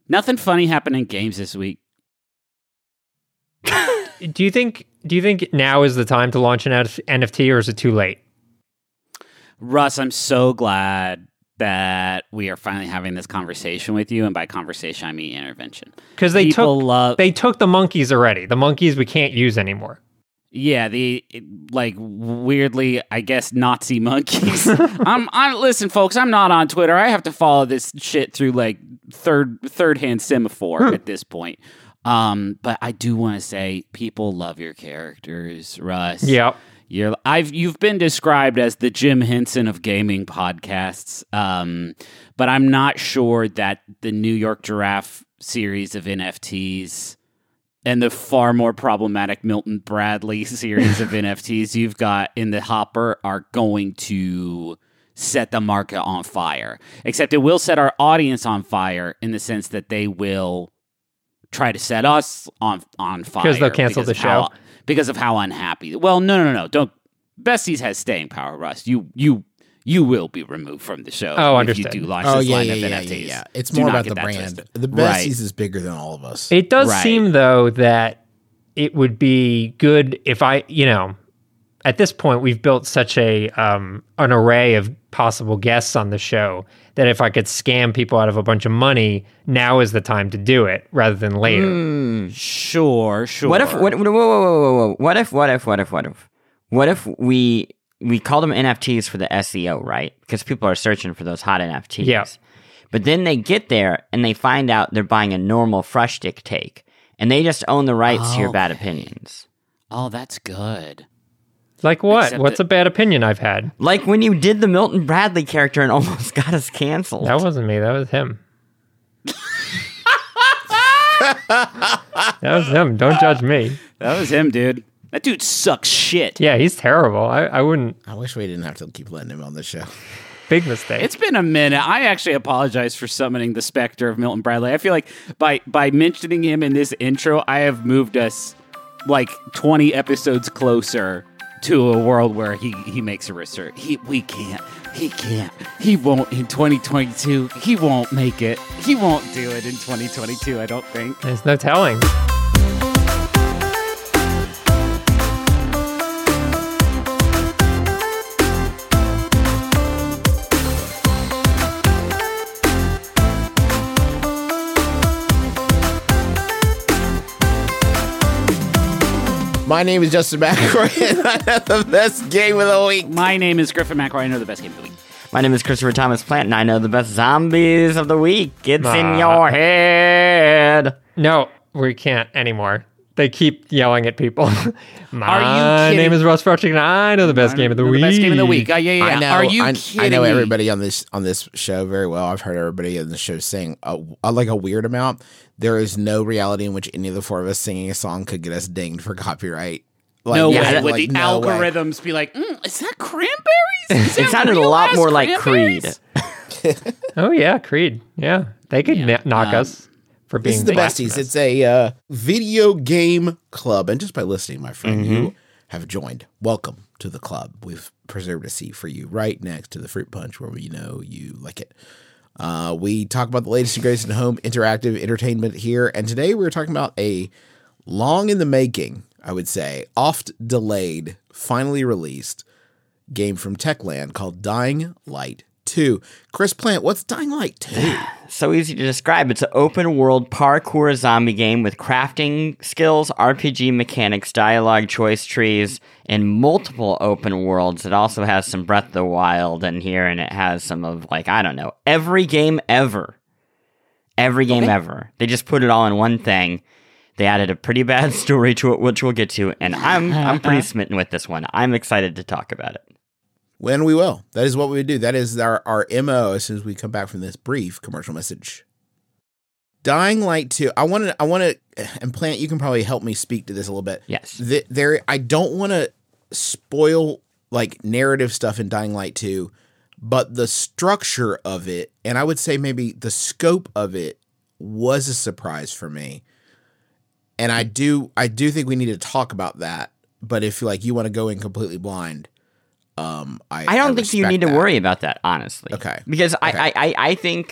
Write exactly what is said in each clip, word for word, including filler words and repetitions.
Nothing funny happened in games this week. Do you think do you think now is the time to launch an N F T, or is it too late? Russ, I'm so glad that we are finally having this conversation with you, and by conversation I mean intervention. Because they People took love- they took the monkeys already. The monkeys we can't use anymore. Yeah, the like weirdly, I guess Nazi monkeys. I'm, I'm listen, folks. I'm not on Twitter. I have to follow this shit through like third third hand semaphore at this point. Um, but I do want to say, people love your characters, Russ. Yep. You're I've you've been described as the Jim Henson of gaming podcasts. Um, but I'm not sure that the New York Giraffe series of N F Ts and the far more problematic Milton Bradley series of N F Ts you've got in the hopper are going to set the market on fire. Except it will set our audience on fire in the sense that they will try to set us on on fire. Because they'll cancel the of show. How, because of how unhappy. Well, no, no, no, don't. Besties has staying power, Russ. You, you, you will be removed from the show. Oh, if understood. you do launch Oh this yeah, line yeah, of yeah, N yeah, F Ts. yeah. It's Do more not about get the that brand. twisted. The besties Right. is bigger than all of us. It does Right. seem, though, that it would be good if I, you know, at this point, we've built such a um, an array of possible guests on the show that if I could scam people out of a bunch of money, now is the time to do it rather than later. Mm. Sure, sure. What if? What? Whoa, whoa, whoa, whoa, whoa! What if? What if? What if? What if? What if we we call them N F Ts for the S E O, right? Because people are searching for those hot N F Ts. Yeah. But then they get there and they find out they're buying a normal fresh stick take, and they just own the rights to your bad Okay. opinions. Oh, that's good. Like what? Except What's that- a bad opinion I've had? Like when you did the Milton Bradley character and almost got us canceled. That wasn't me. That was him. That was him. Don't judge me. That was him, dude. That dude sucks shit. Yeah, he's terrible. I, I wouldn't. I wish we didn't have to keep letting him on the show. Big mistake. It's been a minute. I actually apologize for summoning the specter of Milton Bradley. I feel like by by mentioning him in this intro, I have moved us like twenty episodes closer to a world where he, he makes a research. He we can't. He can't. He won't in twenty twenty-two. He won't make it. He won't do it in twenty twenty-two, I don't think. There's no telling. My name is Justin McElroy, and I have the best game of the week. My name is Griffin McElroy. I know the best game of the week. My name is Christopher Thomas Plant, and I know the best zombies of the week. It's in Ah. your head. No, we can't anymore. They keep yelling at people. My Are you name kidding? is Russ Frochik, and I know the best game of the The week. best game of the week. Uh, yeah, yeah, yeah. I know. Are you I, kidding I know me? everybody on this on this show very well. I've heard everybody on the show sing a, a, like a weird amount. There is no reality in which any of the four of us singing a song could get us dinged for copyright. Like, No yeah, way. Would like, the no way. algorithms be like, mm, is that cranberries? Is It that sounded a real lot ass more like cranberries? Creed. Oh, yeah, Creed. Yeah, they could Yeah. na- knock Um, us for being This is the blasphemous. besties. It's a uh, video game club, and just by listening, my friend, Mm-hmm. you have joined. Welcome to the club. We've preserved a seat for you right next to the fruit punch, where we know you like it. Uh, we talk about the latest and greatest in home interactive entertainment here, and today we're talking about a long in the making, I would say, oft delayed, finally released game from Techland called Dying Light two. Chris Plant, what's Dying Light two? So easy to describe. It's an open world parkour zombie game with crafting skills, R P G mechanics, dialogue choice trees, and multiple open worlds. It also has some Breath of the Wild in here, and it has some of, like, I don't know, every game ever. Every game Okay. ever. They just put it all in one thing. They added a pretty bad story to it, which we'll get to, and I'm I'm pretty smitten with this one. I'm excited to talk about it. When we will. That is what we do. That is our, our M O as soon as we come back from this brief commercial message. Dying Light two. I want to, I want to, and Plant, you can probably help me speak to this a little bit. Yes. The, there, I don't want to spoil like narrative stuff in Dying Light two, but the structure of it, and I would say maybe the scope of it, was a surprise for me. And I do, I do think we need to talk about that. But if like you want to go in completely blind, um, I I don't think you respect need to that. worry about that, honestly. Okay. Because Okay. I, I, I I think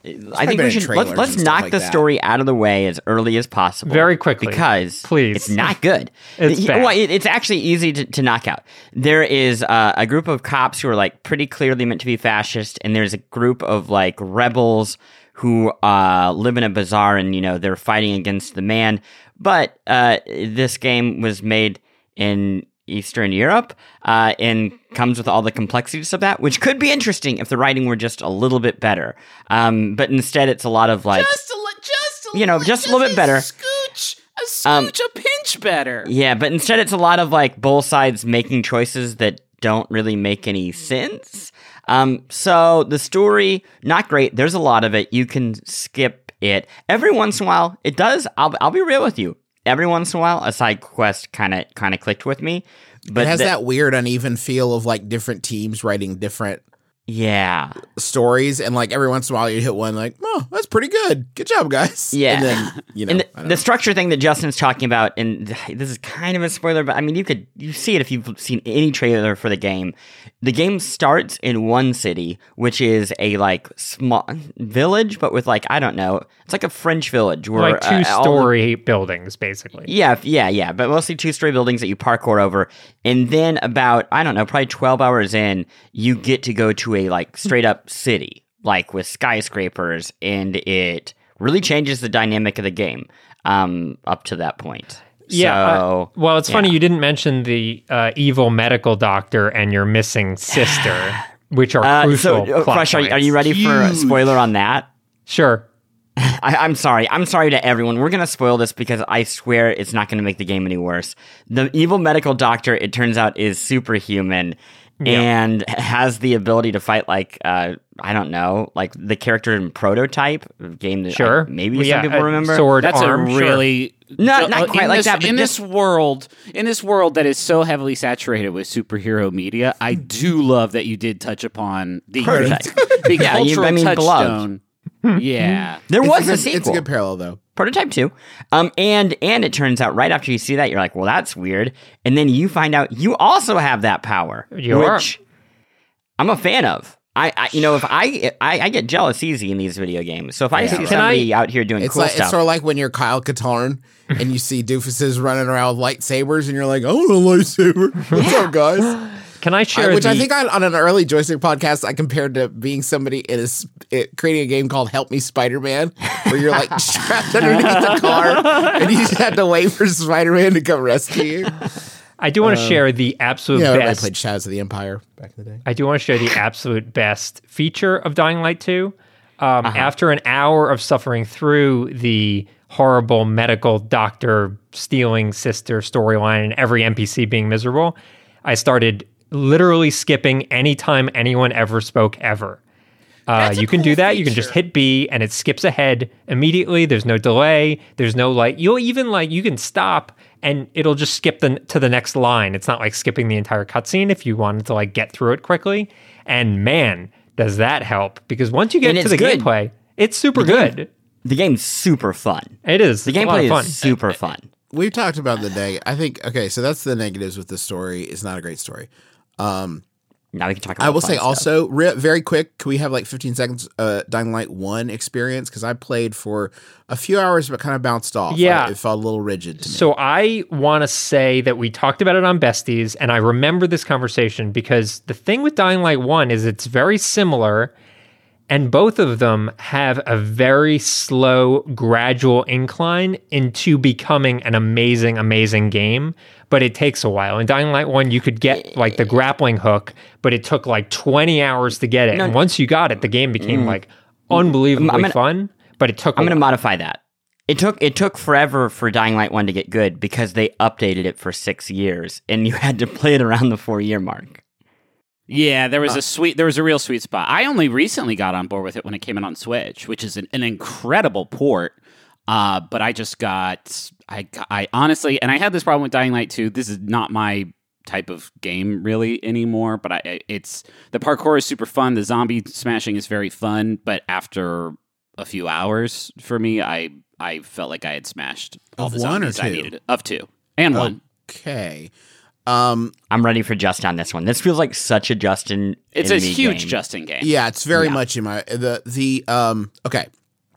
I think been we in should trailers let's, let's and stuff knock like the that. story out of the way as early as possible. Very quickly. because Please. it's not good. It's The- bad. well, it- it's actually easy to, to knock out. There is uh, a group of cops who are like pretty clearly meant to be fascist, and there's a group of like rebels who uh, live in a bazaar, and you know they're fighting against the man. But uh, this game was made in Eastern Europe, uh, and comes with all the complexities of that, which could be interesting if the writing were just a little bit better. Um, but instead, it's a lot of like, Just a, li- just a You know, li- just a little bit better. Scooch, a scooch, Um, a pinch better. yeah, but instead, it's a lot of like both sides making choices that don't really make any sense. Um, so the story, not great. There's a lot of it. You can skip it every once in a while. It does. I'll I'll be real with you. Every once in a while, a side quest kind of kind of clicked with me. But it has the- that weird uneven feel of like different teams writing different yeah. stories, and like every once in a while you hit one like, oh, that's pretty good. Good job, guys. Yeah. And then, you know, And I the, don't the know. structure thing that Justin's talking about, and this is kind of a spoiler, but I mean, you could you see it if you've seen any trailer for the game. The game starts in one city, which is a like small village, but with like I don't know, it's like a French village where like two uh, all the- story buildings, basically. Yeah, yeah, yeah, but mostly two-story buildings that you parkour over, and then about I don't know, probably twelve hours in, you get to go to a like straight-up city, like with skyscrapers, and it really changes the dynamic of the game um, up to that point. Yeah. So, uh, well, it's funny yeah. you didn't mention the uh, evil medical doctor and your missing sister, which are Uh, crucial. so, uh, plot Fresh, are, you- are points. you ready for a spoiler on that? Sure. I, I'm sorry. I'm sorry to everyone. We're going to spoil this because I swear it's not going to make the game any worse. The evil medical doctor, it turns out, is superhuman and has the ability to fight like, uh, I don't know, like the character in Prototype, a game that Sure. I- maybe Well, some yeah, people uh, remember. Sword, That's arm, a sure. really Not- not uh, quite in like this, that, but in just- this world, in this world that is so heavily saturated with superhero media, I do love that you did touch upon the Prototype. the Yeah, you- cultural I mean, touchstone. Yeah, There It's was a a, good, sequel. It's a good parallel, though. Prototype two. Um, and and it turns out right after you see that, you're like, well, that's weird. And then you find out you also have that power, You are. which I'm a fan of. I, I you know, if I, I I get jealous easy in these video games. So if I Yeah, see right. somebody out here doing It's cool like stuff, it's sort of like when you're Kyle Katarn and you see doofuses running around with lightsabers, and you're like, I want a lightsaber. What's up, guys? Can I I, share which the, I think on, on an early joystick podcast I compared to being somebody in a, s- it, creating a game called Help Me Spider-Man, where you're like strapped underneath the car and you just have to wait for Spider-Man to come rescue you. I do want to share the absolute Yeah, everybody best. played Shadows of the Empire back in the day. I do want to share the absolute best feature of Dying Light two. Um, Uh-huh. After an hour of suffering through the horrible medical doctor stealing sister storyline and every N P C being miserable, I started literally skipping anytime anyone ever spoke ever. Uh, That's a you can cool do that. You can just feature. hit B and it skips ahead immediately. There's no delay. There's no like, you'll even like, you can stop and it'll just skip the, to the next line. It's not like skipping the entire cutscene if you wanted to like get through it quickly. And man, does that help? Because once you get And to it's the good. gameplay, it's super good. the game's super fun. It is. The It's a lot gameplay of fun. is super fun. We've talked about the neg. I think okay, so that's the negatives with the story. It's not a great story. Um, Now we can talk about I will fun say stuff. also, re- very quick, can we have like fifteen seconds uh, Dying Light one experience? Because I played for a few hours but kind of bounced off. Yeah. I- it felt a little rigid to me. So I want to say that we talked about it on Besties, and I remember this conversation because the thing with Dying Light one is it's very similar, and both of them have a very slow, gradual incline into becoming an amazing, amazing game. But it takes a while. In Dying Light one, you could get like the grappling hook, but it took like twenty hours to get it. No. And once you got it, the game became like unbelievably I'm gonna- fun. But it took. I'm a going to while. modify that. It took it took forever for Dying Light one to get good because they updated it for six years, and you had to play it around the four year mark. yeah. There Uh, was a sweet, there was a real sweet spot. I only recently got on board with it when it came in on Switch, which is an, an incredible port. Uh, but I just got, I, I honestly, and I had this problem with Dying Light two. This is not my type of game really anymore. But I, it's the parkour is super fun. The zombie smashing is very fun. But after a few hours, for me, I, I felt like I had smashed all Of the one or zombies I two? needed of two and one. Okay. Um, I'm ready for Just on this one. This feels like such a Justin. It's in a me huge game. Justin game. yeah, it's very Yeah. much in my the the um. Okay,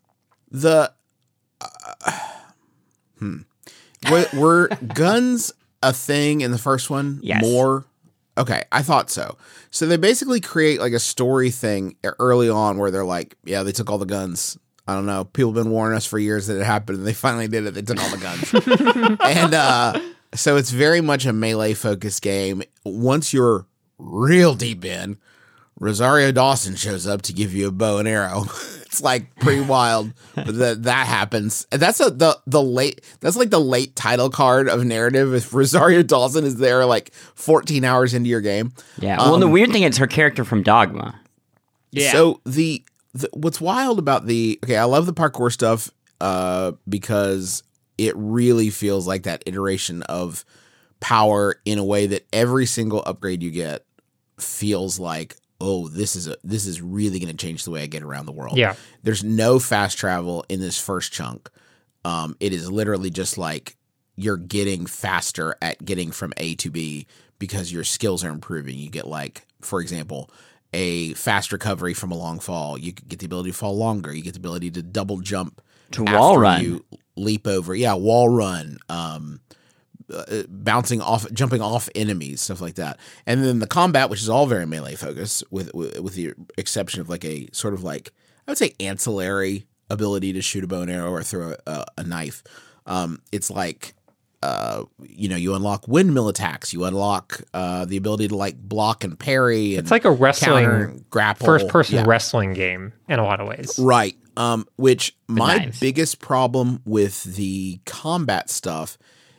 the uh, hmm. Were, were guns a thing in the first one? Yes. More. Okay, I thought so. So they basically create like a story thing early on where they're like, yeah, they took all the guns. I don't know. People have been warning us for years that it happened, and they finally did it. They took all the guns. and uh, so it's very much a melee-focused game. Once you're real deep in, Rosario Dawson shows up to give you a bow and arrow. It's like pretty wild, but that that happens. And that's a, the the late. That's like the late title card of narrative. If Rosario Dawson is there, like fourteen hours into your game. Yeah. Well, Um, the weird thing is her character from Dogma. Yeah. So the, the what's wild about the okay, I love the parkour stuff uh, because it really feels like that iteration of power in a way that every single upgrade you get feels like, oh, this is a this is really going to change the way I get around the world. Yeah. There's no fast travel in this first chunk. Um, it is literally just like you're getting faster at getting from A to B because your skills are improving. You get like, for example, a fast recovery from a long fall. You get the ability to fall longer. You get the ability to double jump To wall after run. You leap over. Yeah, wall run. Um, uh, bouncing off, jumping off enemies, stuff like that. And then the combat, which is all very melee focused, with with, with the exception of like a sort of like I would say ancillary ability to shoot a bow and arrow or throw a, a knife. Um, it's like uh, you know, you unlock windmill attacks. You unlock uh, the ability to like block and parry. And It's like a wrestling counter, grapple, first person Yeah. wrestling game in a lot of ways. Right. Um, which my knives. biggest problem with the combat stuff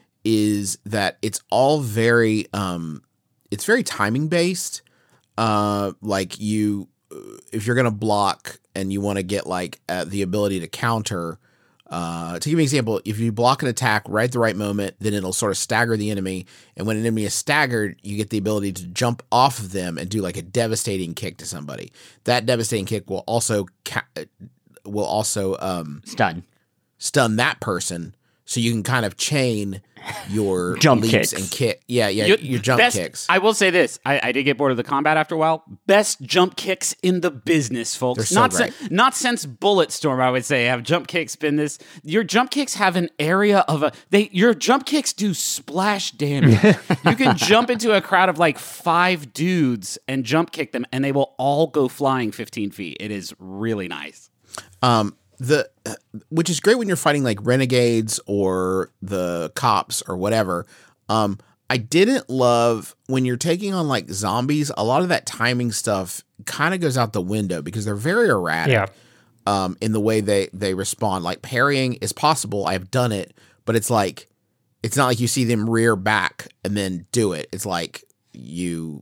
is that it's all very um it's very timing based. Uh like you if you're going to block and you want to get like uh, the ability to counter uh to give you an example, if you block an attack right at the right moment, then it'll sort of stagger the enemy, and when an enemy is staggered, you get the ability to jump off of them and do like a devastating kick to somebody. That devastating kick will also ca- will also um, Stun. stun that person, so you can kind of chain your Jump leaps kicks. and kick. Yeah, yeah, You- your jump best- kicks. I will say this: I, I did get bored of the combat after a while. Best jump kicks in the business, folks. They're so not great. sin- not since Bulletstorm, I would say, have jump kicks been this. Your jump kicks have an area of a. They your jump kicks do splash damage. You can jump into a crowd of like five dudes and jump kick them, and they will all go flying fifteen feet. It is really nice. Um, the which is great when you're fighting like renegades or the cops or whatever. Um, I didn't love when you're taking on like zombies. A lot of that timing stuff kind of goes out the window because they're very erratic. Yeah. Um, in the way they they respond. Like parrying is possible. I've done it, but it's like it's not like you see them rear back and then do it. It's like you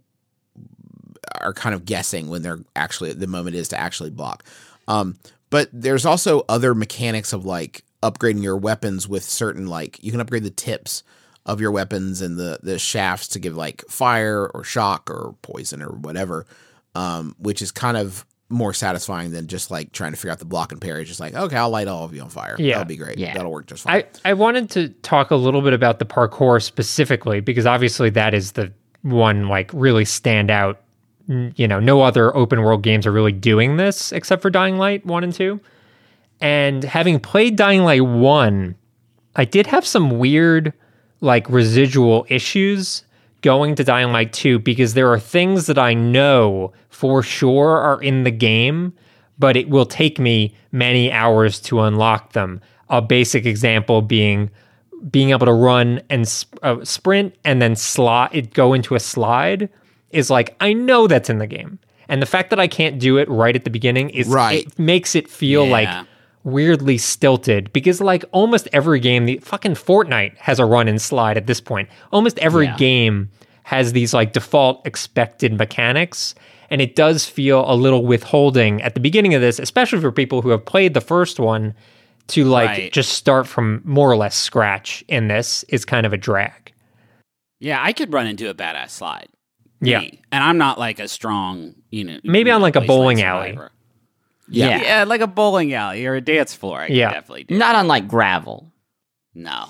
are kind of guessing when they're actually the moment is to actually block. Um, but there's also other mechanics of like upgrading your weapons with certain like you can upgrade the tips of your weapons and the the shafts to give like fire or shock or poison or whatever, um, which is kind of more satisfying than just like trying to figure out the block and parry. Just like, okay, I'll light all of you on fire. Yeah. That'll be great. Yeah. That'll work just fine. I, I wanted to talk a little bit about the parkour specifically because obviously that is the one like really stand out. N- You know, no other open world games are really doing this except for Dying Light one and two. And having played Dying Light one, I did have some weird like residual issues going to Dying Light two because there are things that I know for sure are in the game, but it will take me many hours to unlock them. A basic example being being able to run and sp- uh, sprint and then slide it go into a slide is like I know that's in the game. And the fact that I can't do it right at the beginning is Right. it makes it feel Yeah. like weirdly stilted because like almost every game, the fucking Fortnite has a run and slide at this point. Almost every Yeah. game has these like default expected mechanics, and it does feel a little withholding at the beginning of this, especially for people who have played the first one, to like Right. just start from more or less scratch in this is kind of a drag. Yeah, I could run into a badass slide. Yeah. Me. And I'm not like a strong, you know. Maybe on, like, a wasteland bowling alley. survivor. Yeah. Yeah, like a bowling alley or a dance floor. I Yeah. could definitely do. Not on like gravel. No.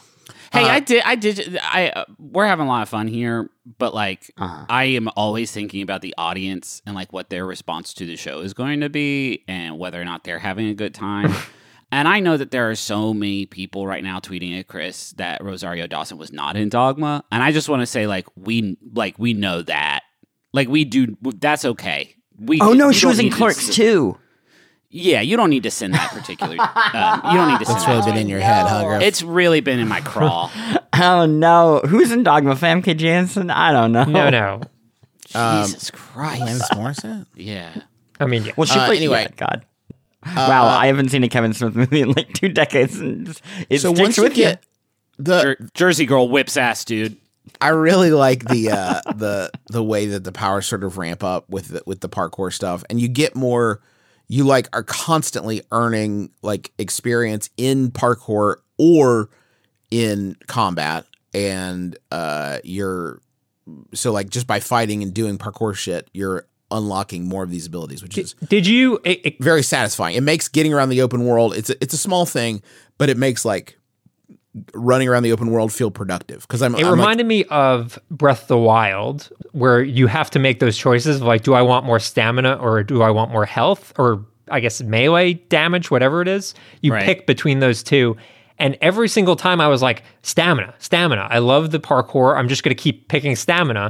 Hey, Uh, I did. I did. I uh, we're having a lot of fun here, but like, Uh-huh. I am always thinking about the audience and like what their response to the show is going to be, and whether or not they're having a good time. And I know that there are so many people right now tweeting at Chris that Rosario Dawson was not in Dogma, and I just want to say, like, we like we know that, like, we do. That's okay. We. Oh no, you she don't was in need to Clerks s- too. Yeah, you don't need to send that particular. um, you don't need to send That's that. really been in your head, huh, Griff? It's really been in my craw. Oh no, who's in Dogma? Famke Janssen? I don't know. No, no. Um, Jesus Christ. Alanis Morissette? Yeah. I mean, yeah. Well, she Uh, played. anyway. Yeah, God. wow, I haven't seen a Kevin Smith movie in like two decades. And just- it So sticks once you with get the, Jer- Jersey Girl whips ass, dude. I really like the uh, the the way that the powers sort of ramp up with the, with the parkour stuff, and you get more. You like are constantly earning like experience in parkour or in combat, and uh, you're so like just by fighting and doing parkour shit, you're unlocking more of these abilities, which is Did you? It, it- very satisfying. It makes getting around the open world. It's a, it's a small thing, but it makes like running around the open world feel productive because I'm. It I'm like, reminded me of Breath of the Wild, where you have to make those choices of like, do I want more stamina or do I want more health or I guess melee damage, whatever it is. You Right. pick between those two. And every single time I was like, stamina, stamina. I love the parkour. I'm just going to keep picking stamina.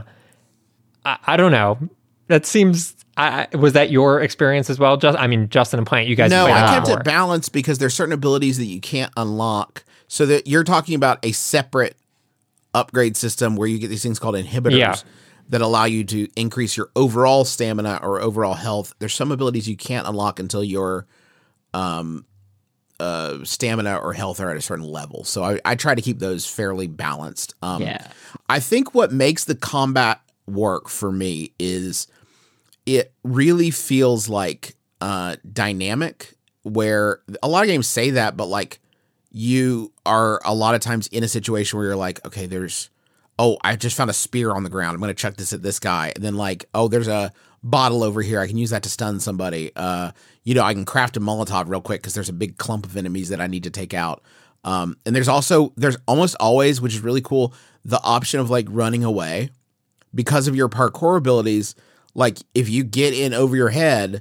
I, I don't know. That seems. I, I- was that your experience as well? Just, I mean, Justin and Plant, you guys. No, played a I lot kept more. it balanced because there's certain abilities that you can't unlock. So that you're talking about a separate upgrade system where you get these things called inhibitors Yeah. that allow you to increase your overall stamina or overall health. There's some abilities you can't unlock until your um, uh, stamina or health are at a certain level. So I, I try to keep those fairly balanced. Um, Yeah. I think what makes the combat work for me is it really feels like uh, dynamic, where a lot of games say that, but like you are a lot of times in a situation where you're like, okay, there's, oh, I just found a spear on the ground. I'm going to chuck this at this guy. And then like, oh, there's a bottle over here. I can use that to stun somebody. Uh, you know, I can craft a Molotov real quick because there's a big clump of enemies that I need to take out. Um, and there's also, there's almost always, which is really cool, the option of like running away because of your parkour abilities. Like if you get in over your head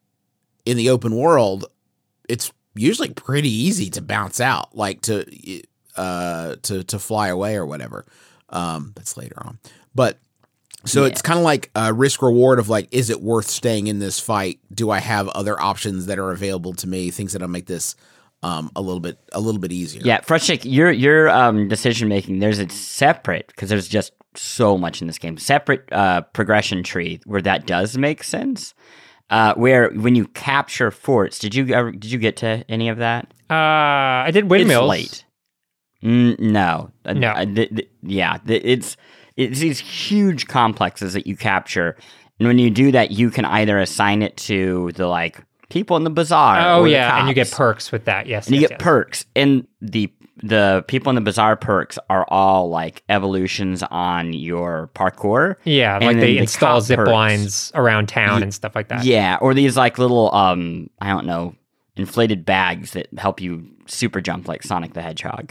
in the open world, it's usually pretty easy to bounce out, like to uh to to fly away or whatever. Um, that's later on, but so Yeah. it's kind of like a risk reward of like, is it worth staying in this fight? Do I have other options that are available to me? Things that'll make this um a little bit a little bit easier. Yeah, Frushik, your your um, decision making. There's a separate because there's just so much in this game. Separate uh, progression tree where that does make sense. Uh, where when you capture forts, did you ever did you get to any of that? Uh, I did windmills. It's late. Mm, no, Uh, No. uh, th- th- yeah, th- it's it's these huge complexes that you capture, and when you do that, you can either assign it to the like people in the bazaar. Oh or the yeah, and you get cops. perks with that. Yes, And you yes, get yes. perks, and the the people in the bazaar perks are all like evolutions on your parkour. Yeah, And like then they the install cop zip perks. lines around town Ye- and stuff like that. Yeah, or these like little um I don't know inflated bags that help you super jump like Sonic the Hedgehog.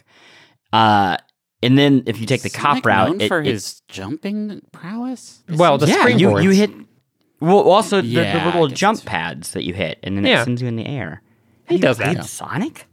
Uh, and then if you take the Sonic cop route, known it- for it- his jumping prowess. Well, the yeah, you you springboards. hit. Well, also the, Yeah, the I little guess jump it's- pads that you hit, and then Yeah. it sends you in the air. He Have does you that. played Sonic.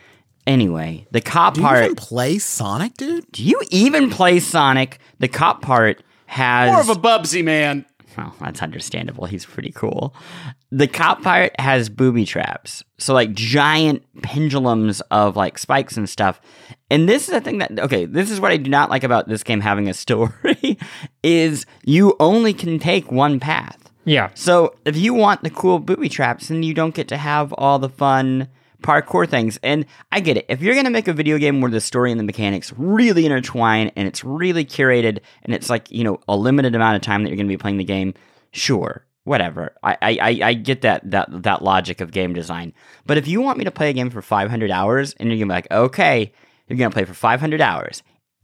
Anyway, the cop Do you part. even play Sonic, dude? Do you even play Sonic? The cop part has More of a Bubsy man. well, that's understandable. He's pretty cool. The cop part has booby traps. So like giant pendulums of like spikes and stuff. And this is the thing that okay, this is what I do not like about this game having a story is you only can take one path. Yeah. So if you want the cool booby traps, then you don't get to have all the fun parkour things. And I get it. If you're going to make a video game where the story and the mechanics really intertwine and it's really curated and it's like, you know, a limited amount of time that you're going to be playing the game, sure, whatever. I, I, I get that, that, that logic of game design. But if you want me to play a game for five hundred hours and you're going to be like, okay, you're going to play for five hundred hours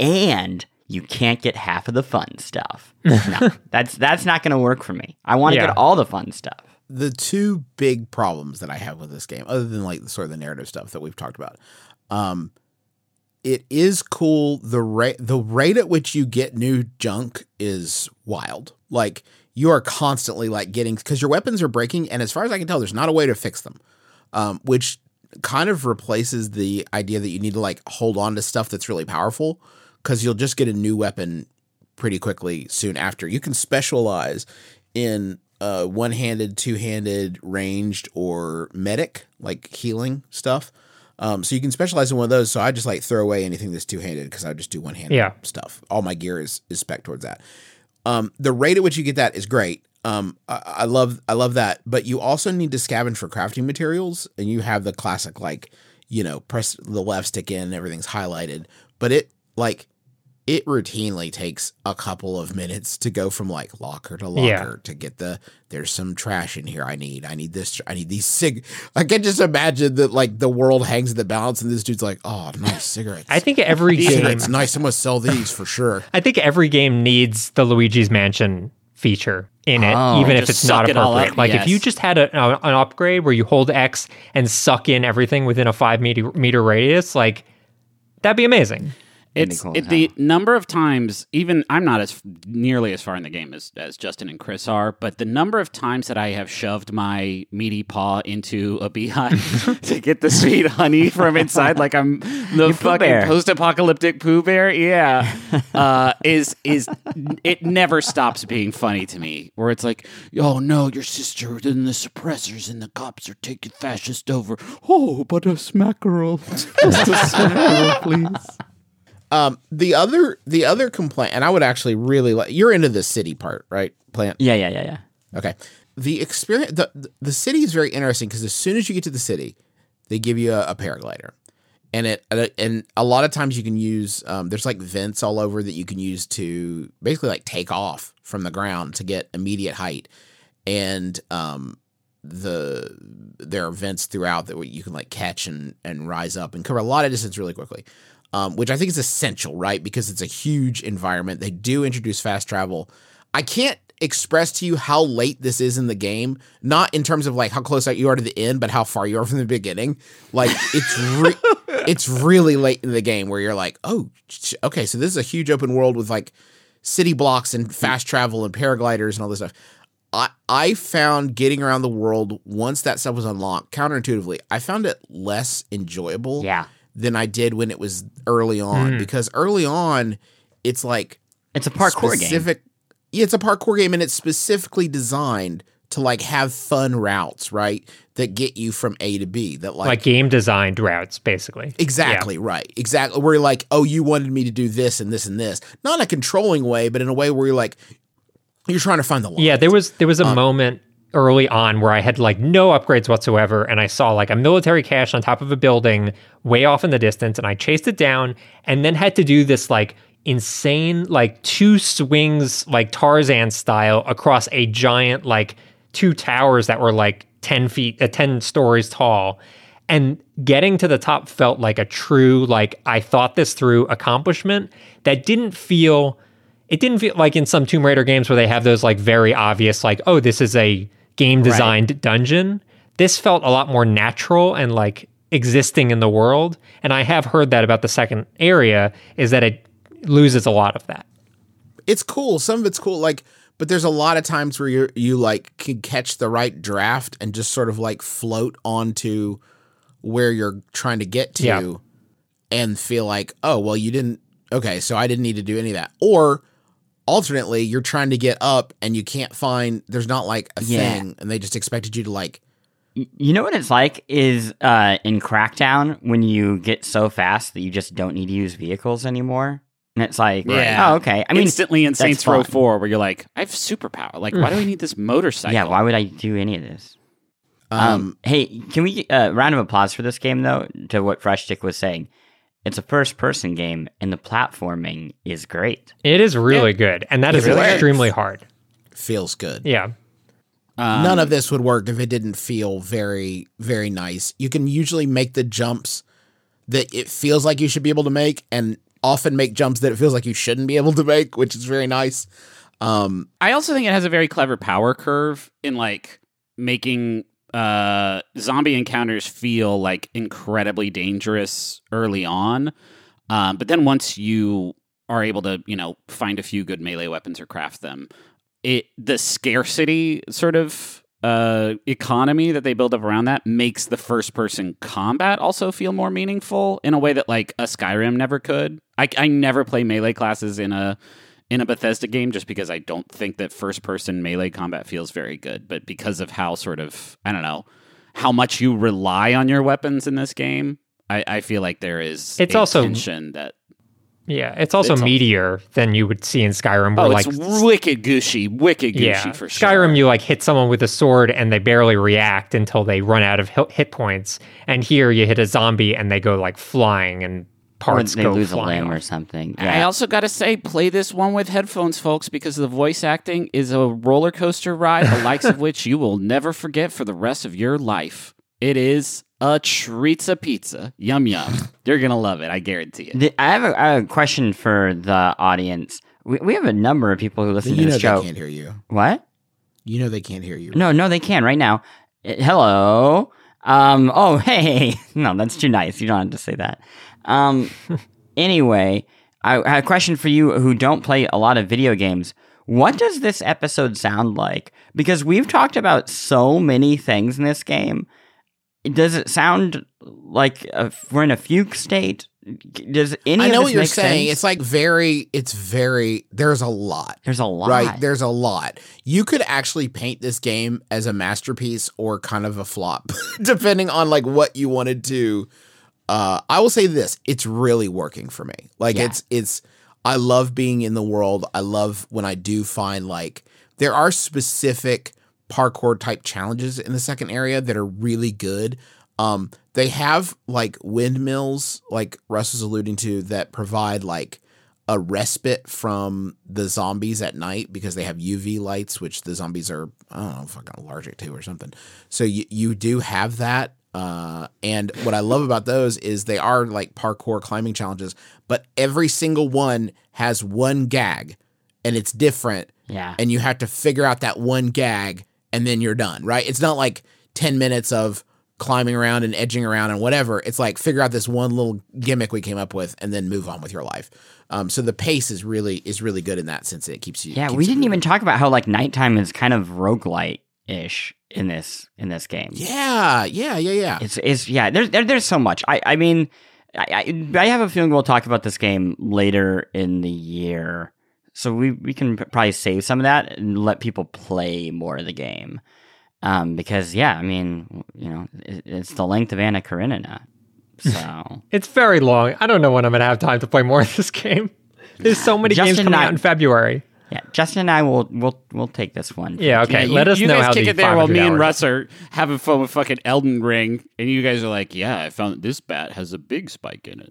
and you can't get half of the fun stuff. No, that's, that's not going to work for me. I want to Yeah. get all the fun stuff. The two big problems that I have with this game, other than like the sort of the narrative stuff that we've talked about, um, it is cool. The rate the rate at which you get new junk is wild. Like you are constantly like getting because your weapons are breaking, and as far as I can tell, there's not a way to fix them, um, which kind of replaces the idea that you need to like hold on to stuff that's really powerful because you'll just get a new weapon pretty quickly soon after. You can specialize in uh, one-handed, two-handed, ranged, or medic, like healing stuff. Um, so you can specialize in one of those. So I just like throw away anything that's two-handed because I just do one-handed yeah. stuff. All my gear is is spec towards that. Um, the rate at which you get that is great. Um, I, I love I love that. But you also need to scavenge for crafting materials, and you have the classic like you know press the left stick in and everything's highlighted. But it like it routinely takes a couple of minutes to go from like locker to locker yeah. to get the, there's some trash in here. I need, I need this, I need these cig. I can just imagine that like the world hangs in the balance and this dude's like, oh, nice cigarettes. I think every game, it's nice. I'm going to sell these for sure. I think every game needs the Luigi's Mansion feature in it, Oh, even if just it's not suck it all appropriate. up, Like yes. if you just had a, a, an upgrade where you hold X and suck in everything within a five meter, meter radius, like that'd be amazing. It's cool it, as the hell. number of times, even I'm not as nearly as far in the game as, as Justin and Chris are, but the number of times that I have shoved my meaty paw into a beehive to get the sweet honey from inside, like I'm the Pooh fucking Bear. post-apocalyptic Pooh Bear, yeah, uh, is is it never stops being funny to me. Where it's like, oh no, your sister and the suppressors and the cops are taking fascist over. Oh, but a smackerel, just a smackerel, please. Um, the other, the other complaint, and I would actually really like, you're into the city part, right? Plant. Yeah, yeah, yeah, yeah. Okay. The experience, the, the city is very interesting because as soon as you get to the city, they give you a, a paraglider. And it, and a lot of times you can use, um, there's like vents all over that you can use to basically like take off from the ground to get immediate height. And, um, the, there are vents throughout that you can like catch and, and rise up and cover a lot of distance really quickly. Um, which I think is essential, right? Because it's a huge environment. They do introduce fast travel. I can't express to you how late this is in the game, not in terms of like how close you are to the end, but how far you are from the beginning. Like it's re- it's really late in the game where you're like, oh, okay, so this is a huge open world with like city blocks and fast travel and paragliders and all this stuff. I I found getting around the world once that stuff was unlocked, counterintuitively, I found it less enjoyable. Yeah. Than I did when it was early on. Mm. Because early on, it's like It's a parkour specific, game. Yeah, it's a parkour game, and it's specifically designed to like have fun routes, right? That get you from A to B. That like, Like game designed routes, basically. exactly right, exactly. Where you're like, oh, you wanted me to do this and this and this, not in a controlling way, but in a way where you're like, you're trying to find the line. Yeah, there was there was a Um, moment early on where I had like no upgrades whatsoever, and I saw like a military cache on top of a building way off in the distance, and I chased it down and then had to do this like insane like two swings like Tarzan style across a giant like two towers that were like ten feet uh, ten stories tall. And getting to the top felt like a true like I thought this through accomplishment that didn't feel it didn't feel like in some Tomb Raider games where they have those like very obvious like, oh, this is a game designed right. dungeon. This felt a lot more natural and like existing in the world. And I have heard that about the second area is that it loses a lot of that. It's cool. Some of it's cool. Like, but there's a lot of times where you you like can catch the right draft and just sort of like float onto where you're trying to get to yeah. and feel like, oh, well, you didn't. Okay, so I didn't need to do any of that. Or alternately, you're trying to get up and you can't find, there's not like a Yeah. thing and they just expected you to like, Y- You know what it's like is uh, in Crackdown when you get so fast that you just don't need to use vehicles anymore. And it's like, Yeah. oh, okay. I mean, instantly in that's Saints Row fun. four, where you're like, I have superpower. Like, why do I need this motorcycle? Yeah, why would I do any of this? Um, um, hey, can we uh, round of applause for this game though? To what Fresh Stick was saying, it's a first-person game, and the platforming is great. It is really good. And that It is really is. extremely hard. feels good. Yeah. Um, None of this would work if it didn't feel very, very nice. You can usually make the jumps that it feels like you should be able to make and often make jumps that it feels like you shouldn't be able to make, which is very nice. Um, I also think it has a very clever power curve in like making uh, zombie encounters feel like incredibly dangerous early on. Um, but then once you are able to, you know, find a few good melee weapons or craft them, it the scarcity sort of uh, economy that they build up around that makes the first person combat also feel more meaningful in a way that like a Skyrim never could. I, I never play melee classes in a in a Bethesda game just because I don't think that first person melee combat feels very good. But because of how sort of, I don't know, how much you rely on your weapons in this game, I, I feel like there is it's a also tension that. Yeah, it's also It's all- meatier than you would see in Skyrim. Where Oh, like, it's wicked gushy, wicked gushy yeah, for sure. Skyrim, you like hit someone with a sword and they barely react until they run out of hit, hit points. And here you hit a zombie and they go like flying and Or parts they go lose a flying limb or off. something. I Yeah. also got to say, play this one with headphones, folks, because the voice acting is a roller coaster ride, the likes of which you will never forget for the rest of your life. It is a treatza pizza. Yum, yum. You're going to love it. I guarantee it. The- I have, a, I have a question for the audience. We, we have a number of people who listen You to know this they show. can't hear you. What? You know they can't hear you. No, no, they can right now. Uh, hello. Um. Oh, hey. No, that's too nice. You don't have to say that. Um. Anyway, I, I have a question for you who don't play a lot of video games. What does this episode sound like? Because we've talked about so many things in this game. Does it sound like a, we're in a fugue state? Does any I of know this what you're make saying. sense? It's like very, it's very, there's a lot. There's a lot. Right, there's a lot. You could actually paint this game as a masterpiece or kind of a flop, depending on like what you wanted to. Uh, I will say this: it's really working for me. Like Yeah. it's it's. I love being in the world. I love when I do find like there are specific parkour type challenges in the second area that are really good. Um, they have like windmills, like Russ was alluding to, that provide like a respite from the zombies at night because they have U V lights, which the zombies are, I don't know, fucking allergic to or something. So you, you do have that. Uh, and what I love about those is they are like parkour climbing challenges, but every single one has one gag and it's different. Yeah. And you have to figure out that one gag and then you're done, right? It's not like ten minutes of climbing around and edging around and whatever. It's like figure out this one little gimmick we came up with and then move on with your life. Um, so the pace is really is really good in that sense. It keeps you. Yeah, keeps we you didn't moving. even talk about how like nighttime is kind of roguelite-ish in this in this game. Yeah, yeah, yeah, yeah. It's it's yeah. There's there, there's so much. I I mean, I, I I have a feeling we'll talk about this game later in the year, so we we can probably save some of that and let people play more of the game. Um, because yeah, I mean, you know, it, it's the length of Anna Karenina. So It's very long. I don't know when I'm going to have time to play more of this game. There's so many games Justin coming and I- out in February. yeah, Justin and I will will will take this one. Yeah, okay. Yeah, Let you, us you know guys how kick the it there while me and hours. Russ are having fun with fucking Elden Ring, and you guys are like, "Yeah, I found this bat has a big spike in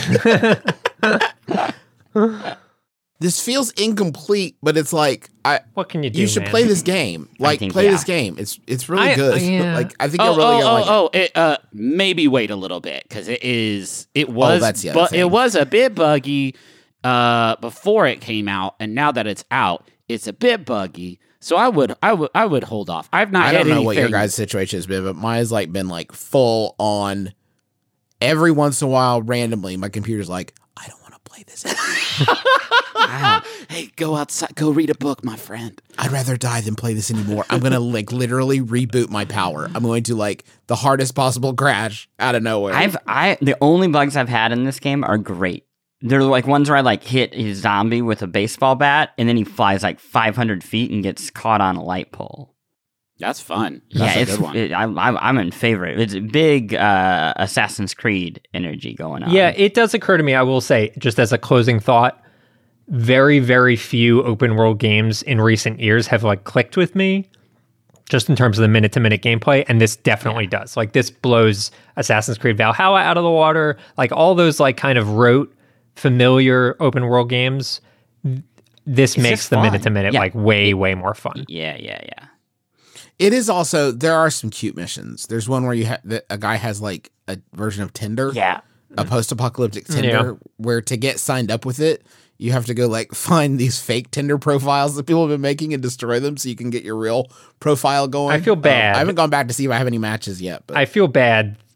it." This feels incomplete, but it's like I. What can you do? You should man? play this game. Like think, play yeah. this game. It's it's really I- good. yeah. Like I think Oh, you'll really oh, gonna oh, like it. oh! It, uh, maybe wait a little bit because it is. It was. that's the other but thing. it was a bit buggy uh, before it came out, and now that it's out, it's a bit buggy. So I would, I would, I would hold off. I've not. I had don't know anything. what your guys' situation has been, but mine's like been like full on. Every once in a while, randomly, my computer's like, I don't want to play this. Wow. Hey, go outside. Go read a book, my friend. I'd rather die than play this anymore. I'm gonna like literally reboot my power. I'm going to like the hardest possible crash out of nowhere. I've I the only bugs I've had in this game are great. They're like ones where I like hit a zombie with a baseball bat and then he flies like five hundred feet and gets caught on a light pole. That's fun. yeah, That's a it's good one. It, I, I, I'm in favor. It's a big uh, Assassin's Creed energy going on. Yeah, it does occur to me, I will say, just as a closing thought, very, very few open world games in recent years have like clicked with me just in terms of the minute to minute gameplay. And this definitely does. Like this blows Assassin's Creed Valhalla out of the water. Like all those like kind of rote, familiar open world games. This It's makes just the fun. minute to minute Yeah. like way, way more fun. yeah, yeah, yeah. It is also there are some cute missions. There's one where you have a guy has like a version of Tinder, Yeah. a post-apocalyptic Tinder, Yeah. where to get signed up with it, you have to go like find these fake Tinder profiles that people have been making and destroy them so you can get your real profile going. I feel Um, bad. I haven't gone back to see if I have any matches yet, but I feel bad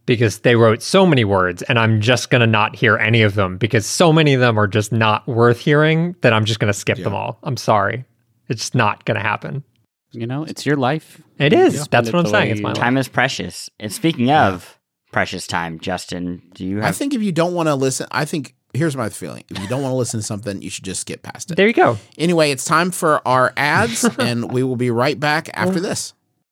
because they wrote so many words and I'm just going to not hear any of them because so many of them are just not worth hearing that I'm just going to skip Yeah. them all. I'm sorry. It's not going to happen. You know, it's your life. It is. Yeah. That's Spend what it I'm the saying. way It's my you- life. Time is precious. And speaking of precious time, Justin, do you I have think if you don't want to listen, I think here's my feeling. If you don't want to listen to something, you should just skip past it. There you go. Anyway, it's time for our ads, and we will be right back after this.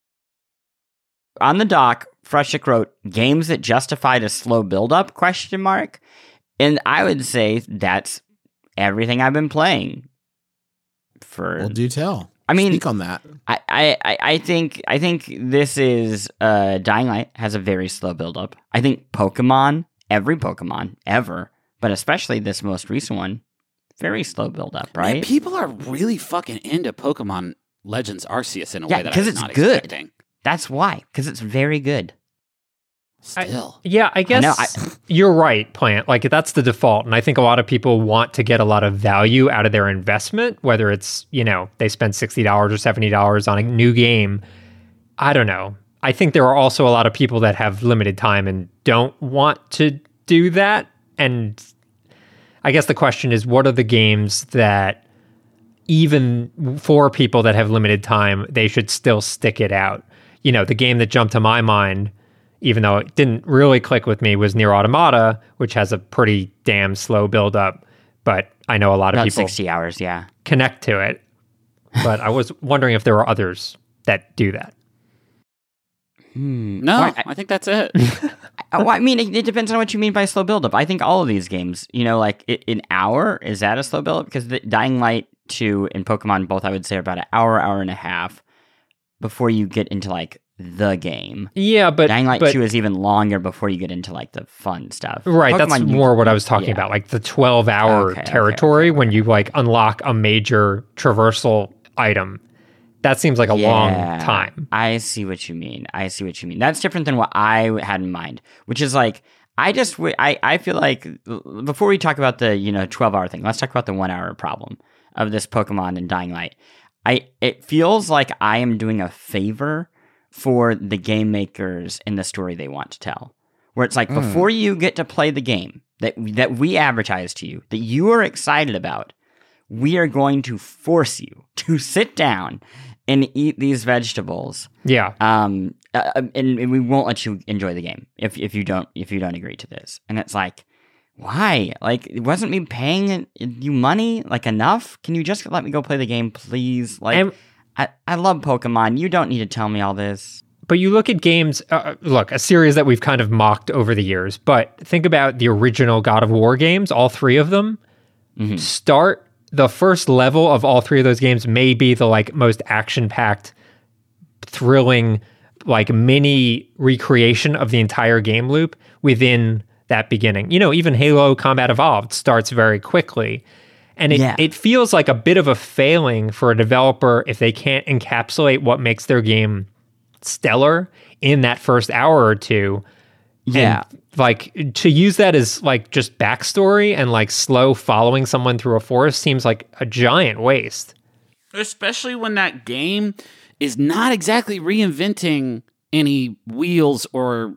on the doc? Frushik wrote games that justified a slow build-up question mark, and I would say that's everything I've been playing. For Well, do tell. I mean, Speak on that. I, I, I- I think I think this is uh, Dying Light has a very slow build-up. I think Pokemon, every Pokemon ever, but especially this most recent one, very slow build-up, right? Man, people are really fucking into Pokemon Legends Arceus in a Yeah, way that I 'cause was it's not good. expecting. That's why, because it's very good. Still. Yeah, I guess know, I- you're right, Plant. Like that's the default. And I think a lot of people want to get a lot of value out of their investment, whether it's, you know, they spend sixty dollars or seventy dollars on a new game. I don't know. I think there are also a lot of people that have limited time and don't want to do that. And I guess the question is, what are the games that even for people that have limited time, they should still stick it out? You know, the game that jumped to my mind, even though it didn't really click with me, was Nier Automata, which has a pretty damn slow build up. But I know a lot of About people sixty hours, yeah. connect to it. But I was wondering if there were others that do that. Hmm. No, Well, I- I think that's it. I, well, I mean, it, it depends on what you mean by slow build-up. I think all of these games, you know, like i- an hour, is that a slow build-up? Because the Dying Light two and Pokemon both, I would say, are about an hour, hour and a half before you get into, like, the game. Yeah, but Dying Light but, two is even longer before you get into, like, the fun stuff. right. That's Pokemon, you- more what I was talking yeah. about, like the twelve hour Okay, okay, territory okay, when you like unlock a major traversal item. That seems like a long Yeah, time. I see what you mean. I see what you mean. That's different than what I had in mind, which is like, I just, w- I, I feel like before we talk about the, you know, twelve hour thing, let's talk about the one hour problem of this Pokemon and Dying Light. I, it feels like I am doing a favor for the game makers in the story they want to tell, where it's like, Mm. before you get to play the game that, that we advertise to you, that you are excited about, we are going to force you to sit down and eat these vegetables, Yeah. um, uh, and, and we won't let you enjoy the game if if you don't if you don't agree to this. And it's like, why? Like, it wasn't me paying you money like enough? Can you just let me go play the game, please? Like, And- I I love Pokemon. You don't need to tell me all this. But you look at games, uh, look, a series that we've kind of mocked over the years, but think about the original God of War games, all three of them. Mhm. Start the first level of all three of those games may be the like most action-packed, thrilling, like mini recreation of the entire game loop within that beginning. You know, even Halo Combat Evolved starts very quickly. And it, Yeah. it feels like a bit of a failing for a developer if they can't encapsulate what makes their game stellar in that first hour or two. Yeah. And, like, to use that as like just backstory and like slow following someone through a forest seems like a giant waste. Especially when that game is not exactly reinventing any wheels or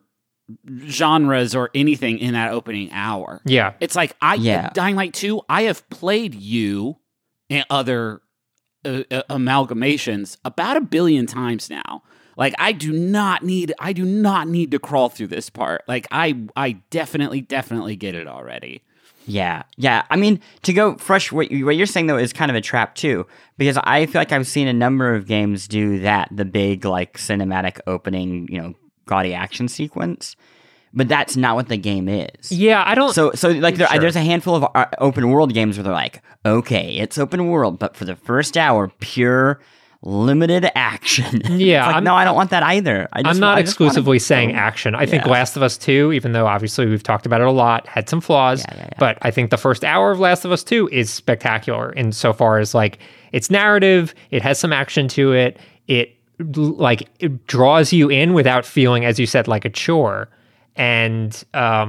genres or anything in that opening hour. Yeah. It's like I Yeah. Dying Light two, I have played you and other uh, uh, amalgamations about a billion times now. Like I do not need I do not need to crawl through this part. Like I I definitely definitely get it already. Yeah, yeah. I mean, to go fresh, what, you, what you're saying, though, is kind of a trap, too. Because I feel like I've seen a number of games do that, the big, like, cinematic opening, you know, gaudy action sequence. But that's not what the game is. Yeah, I don't So, so like, there, Sure. there's a handful of uh, open world games where they're like, okay, it's open world, but for the first hour, pure limited action. Yeah, It's like, I'm- no, I don't want that either. I just, I'm not I just wanna exclusively saying go- action. I think Yeah. Last of Us two, even though obviously we've talked about it a lot, had some flaws. Yeah, yeah, yeah. But I think the first hour of Last of Us two is spectacular insofar as like its narrative, it has some action to it. It like it draws you in without feeling, as you said, like a chore. And um,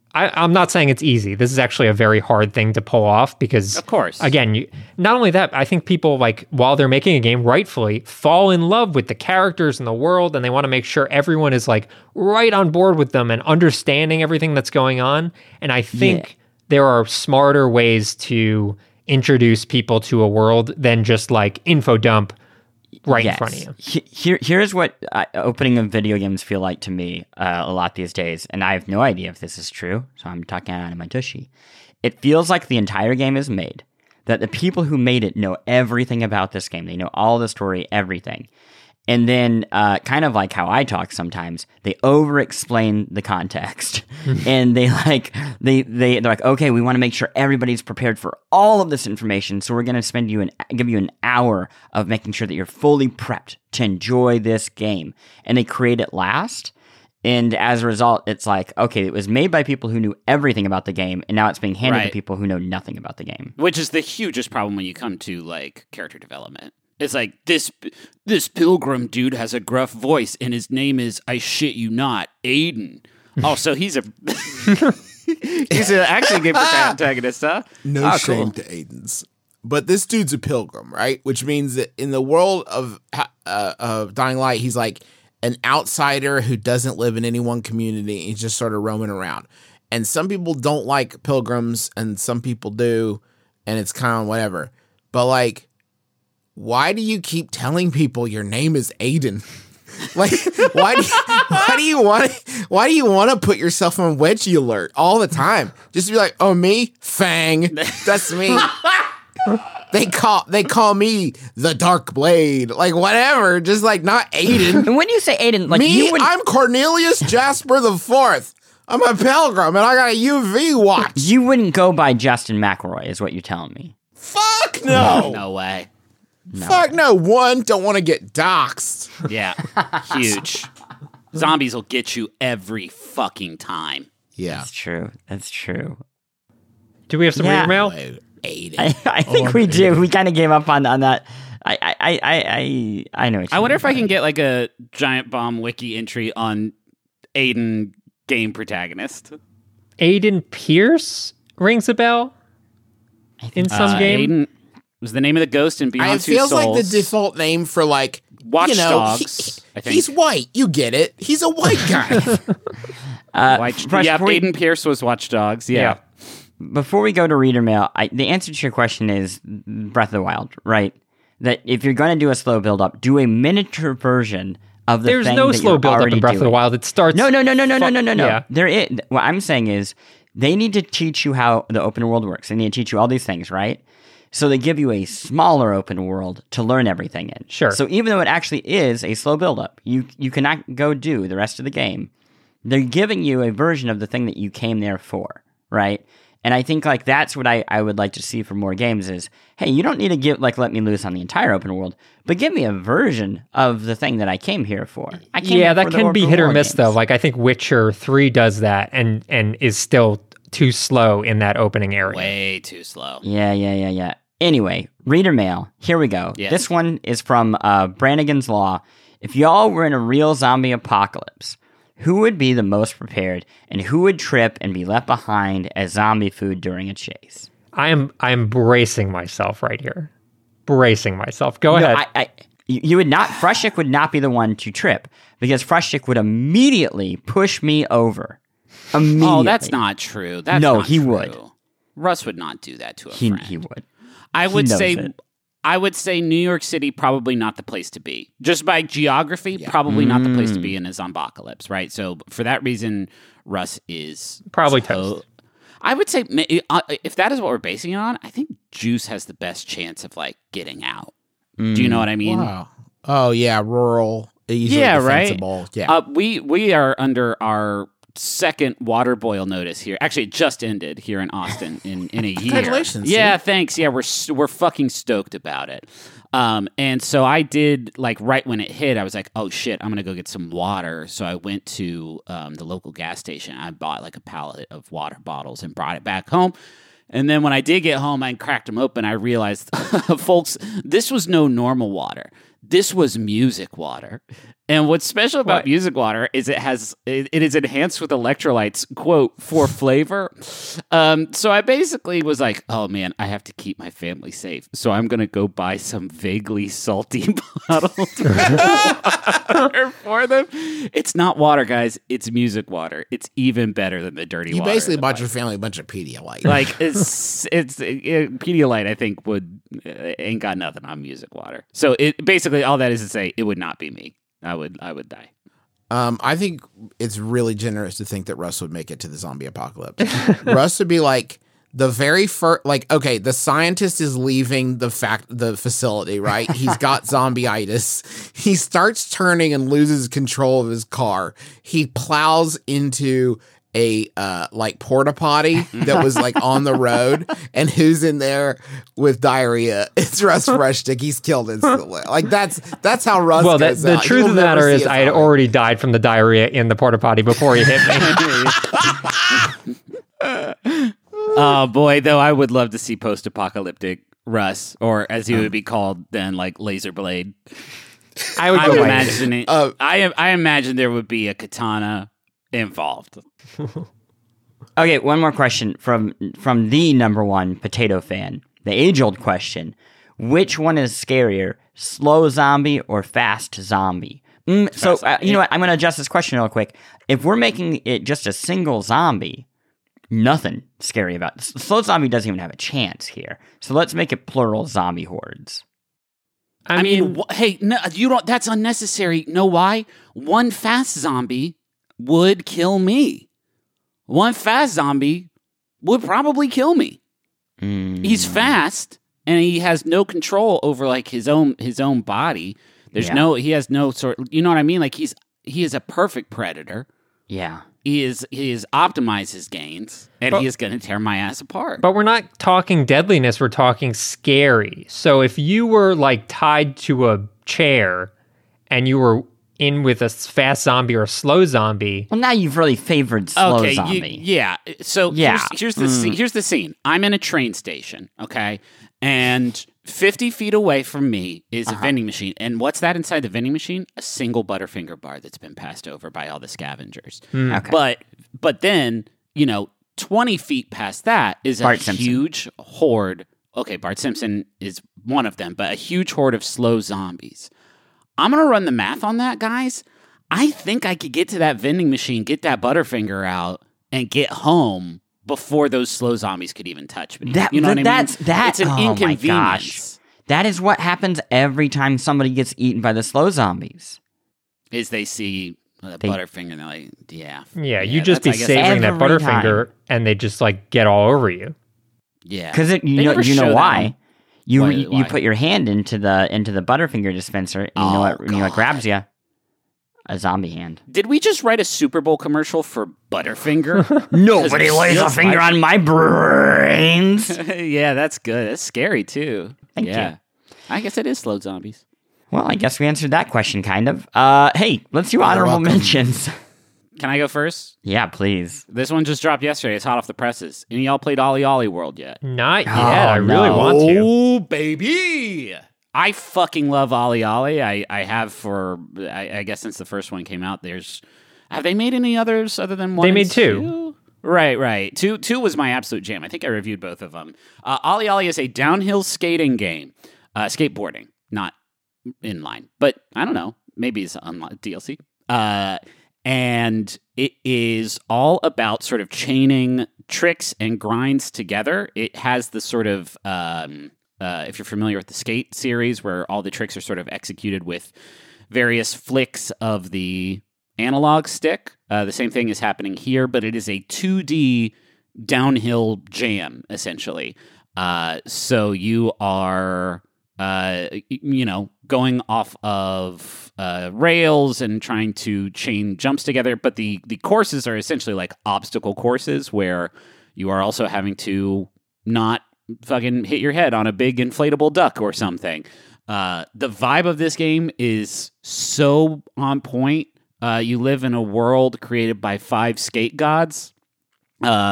I, I'm not saying it's easy. This is actually a very hard thing to pull off because, Of course. again, you, not only that, I think people, like, while they're making a game, rightfully fall in love with the characters and the world, and they want to make sure everyone is, like, right on board with them and understanding everything that's going on. And I think Yeah. there are smarter ways to introduce people to a world than just, like, info dump right in front of you. He- Here, here's what uh, opening of video games feel like to me uh, a lot these days, and I have no idea if this is true, so I'm talking out of my tushy. It feels like the entire game is made, that the people who made it know everything about this game. They know all the story, everything. And then, uh, kind of like how I talk sometimes, they over-explain the context, and they like they they they're like, okay, we want to make sure everybody's prepared for all of this information, so we're going to spend you an give you an hour of making sure that you're fully prepped to enjoy this game, and they create it last. And as a result, it's like, okay, it was made by people who knew everything about the game, and now it's being handed Right. to people who know nothing about the game. Which is the hugest problem when you come to like character development. It's like this this pilgrim dude has a gruff voice and his name is, I shit you not, Aiden. Oh, so he's a he's a, actually a good protagonist, huh? No Ah, shame cool. to Aiden's. But this dude's a pilgrim, right? Which means that in the world of uh, of Dying Light, he's like an outsider who doesn't live in any one community. He's just sort of roaming around. And some people don't like pilgrims, and some people do, and it's kind of whatever. But like, why do you keep telling people your name is Aiden? Like, why do you, why do you want why do you want to put yourself on wedgie alert all the time? Just be like, oh, me, Fang, that's me. They call they call me the Dark Blade, like whatever. Just like not Aiden. And when you say Aiden, like me, you would I'm Cornelius Jasper the Fourth. I'm a pilgrim, and I got a U V watch. you wouldn't go by Justin McElroy, is what you're telling me. Fuck no. No way. Fuck no. One, don't want to get doxxed. Yeah. Huge. Zombies will get you every fucking time. Yeah. That's true. That's true. Do we have some Yeah. reader mail? Aiden. I, I think we do. We kind of gave up on on that. I I I I I know. What you I wonder mean if I by can it. get like a Giant Bomb wiki entry on Aiden game protagonist. Aiden Pierce rings a bell in some Uh, game. Aiden was the name of the ghost in I- Beyond it Two feels Souls. like the default name for like Watch you know, Dogs, he- I think. he's white. You get it. He's a white guy. Uh, Watch, Fresh, yeah, before we- Aiden Pierce was Watch Dogs. Yeah. Before we go to reader mail, I, the answer to your question is Breath of the Wild, right? That if you're going to do a slow build up, do a miniature version of the There's thing no that slow you're build up already in Breath of the doing. Wild. It starts. No, no, no, no, no, no, Fuck- no, no, no. yeah. There is. What I'm saying is, they need to teach you how the open world works. They need to teach you all these things, right? So they give you a smaller open world to learn everything in. Sure. So even though it actually is a slow build up, you you cannot go do the rest of the game. They're giving you a version of the thing that you came there for, right? And I think like that's what I, I would like to see for more games is, hey, you don't need to give like let me loose on the entire open world, but give me a version of the thing that I came here for. I came Yeah, here that for the can be open hit or world miss games. though. Like I think Witcher three does that and and is still too slow in that opening area. Way too slow. Yeah, yeah, yeah, yeah. Anyway, reader mail. Here we go. Yes. This one is from uh, Brannigan's Law. If y'all were in a real zombie apocalypse, who would be the most prepared, and who would trip and be left behind as zombie food during a chase? I am I am bracing myself right here. Bracing myself. Go No, ahead. I, I, you you would not. Frushik would not be the one to trip because Frushik would immediately push me over. Immediately. Oh, that's not true. That's No, not he true. would. Russ would not do that to a He friend. he would. I would knows say it. I would say New York City probably not the place to be. Just by geography, probably not the place to Mm. be in a zombocalypse, right? So for that reason, Russ is Probably so- toast. I would say ma- uh, if that is what we're basing it on, I think Juice has the best chance of like getting out. Do you know what I mean? Wow. Oh yeah, rural. Easily Yeah, right. defensible. Yeah. Uh, we we are under our second water boil notice here. Actually, it just ended here in Austin in, in a year. Congratulations, Yeah, dude. thanks. Yeah, we're s- we're fucking stoked about it. Um, and so I did like right when it hit, I was like, oh shit, I'm gonna go get some water. So I went to um, the local gas station. I bought like a pallet of water bottles and brought it back home. And then when I did get home, I cracked them open. I realized, folks, this was no normal water. This was music water. And what's special about What? Music Water is it has it, it is enhanced with electrolytes, quote, for flavor. Um, so I basically was like, oh man, I have to keep my family safe. So I'm gonna go buy some vaguely salty bottled water for them. It's not water, guys. It's Music Water. It's even better than the dirty You water. basically in the bought bike. your family a bunch of Pedialyte. Like it's it's it, Pedialyte. I think would uh, ain't got nothing on Music Water. So it basically all that is to say it would not be me. I would I would die. Um, I think it's really generous to think that Russ would make it to the zombie apocalypse. Russ would be like the very first, like, okay, the scientist is leaving the fact the facility, right? He's got zombie-itis. He starts turning and loses control of his car. He plows into a uh like porta potty that was like on the road, and who's in there with diarrhea? It's Russ Frushtick. He's killed instantly. Like that's that's how Russ Well, that, goes the out. truth You'll of the never matter see is, it I had coming. already died from the diarrhea in the porta potty before he hit me. Oh boy, though I would love to see post-apocalyptic Russ, or as he would be called then, like Laser Blade. I would I'm go imagining. Uh, I I imagine there would be a katana involved. Okay, one more question from from the number one potato fan. The age-old question. Which one is scarier, slow zombie or fast zombie? Mm, so, uh, you know what? I'm going to adjust this question real quick. If we're making it just a single zombie, nothing scary about it. Slow zombie doesn't even have a chance here. So let's make it plural zombie hordes. I, I mean, mean, wh- hey, no, you don't. That's unnecessary. Know why? One fast zombie would kill me. One fast zombie would probably kill me. Mm. He's fast and he has no control over like his own his own body. There's Yeah. no he has no sort. You know what I mean? Like he's he is a perfect predator. Yeah. He is he is optimized his gains and But- he is going to tear my ass apart. but we're not talking deadliness. We're talking scary. So if you were like tied to a chair and you were in with a s- fast zombie or a slow zombie, Well, now you've really favored slow okay, you- zombie. yeah. So Yeah. here's, here's the scene, here's the scene. I'm in a train station, okay, and fifty feet away from me is a vending machine. And what's that inside the vending machine? A single Butterfinger bar that's been passed over by all the scavengers. Okay. But but then you know, twenty feet past that is a Bart Simpson. huge horde. Okay, Bart Simpson is one of them, but a huge horde of slow zombies. I'm going to run the math on that, guys. I think I could get to that vending machine, get that Butterfinger out, and get home before those slow zombies could even touch me. That- you know what I that's- mean? that- it's an oh my inconvenience. gosh. That is what happens every time somebody gets eaten by the slow zombies. Is they see the They- Butterfinger and they're like, yeah. yeah, you'd just be that's- I guess savoring that Every Butterfinger and they just like get all over you. Yeah. Because you They know never you know show that why. on- You Why- you why? put your hand into the into the Butterfinger dispenser, and you know Oh, what? You know what God. grabs you? A zombie hand. Did we just write a Super Bowl commercial for Butterfinger? Nobody it lays a feels finger like- on my brains. yeah, that's good. That's scary too. Thank yeah. you. I guess it is slow zombies. Well, I guess we answered that question, kind of. Uh, hey, let's do honorable welcome. mentions. Can I go first? Yeah, please. This one just dropped yesterday. It's hot off the presses. Any of y'all played Ollie Ollie World yet? Not yet. Oh, I really no. want to. Oh, baby. I fucking love Ollie Ollie. I, I have for, I, I guess since the first one came out, there's, have they made any others other than one? They and made two. Right, right. Two two was my absolute jam. I think I reviewed both of them. Uh, Ollie Ollie is a downhill skating game. Uh, skateboarding, not inline. But I don't know. Maybe it's on D L C. Uh, and it is all about sort of chaining tricks and grinds together. It has the sort of, um, uh, if you're familiar with the Skate series, where all the tricks are sort of executed with various flicks of the analog stick. Uh, the same thing is happening here, but it is a two D downhill jam, essentially. Uh, so you are, uh, y- you know, going off of uh, rails and trying to chain jumps together. But the the courses are essentially like obstacle courses where you are also having to not fucking hit your head on a big inflatable duck or something. Uh, the vibe of this game is so on point. Uh, you live in a world created by five skate gods. Uh,